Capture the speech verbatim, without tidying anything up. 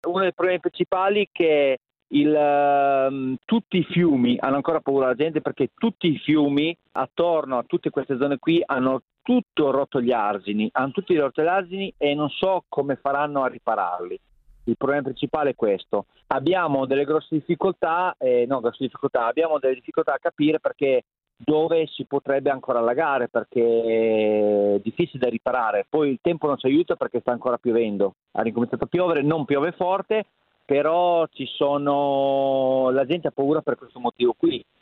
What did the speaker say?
Uno dei problemi principali è che il, ehm, tutti i fiumi hanno ancora paura la gente, perché tutti i fiumi attorno a tutte queste zone qui hanno tutto rotto gli argini, hanno tutti rotto gli argini e non so come faranno a ripararli. Il problema principale è questo. Abbiamo delle grosse difficoltà, eh, no, grosse difficoltà, abbiamo delle difficoltà a capire perché dove si potrebbe ancora allagare, perché è difficile da riparare. Poi il tempo non ci aiuta perché sta ancora piovendo. Ha ricominciato a piovere, non piove forte, però ci sono la gente ha paura per questo motivo qui.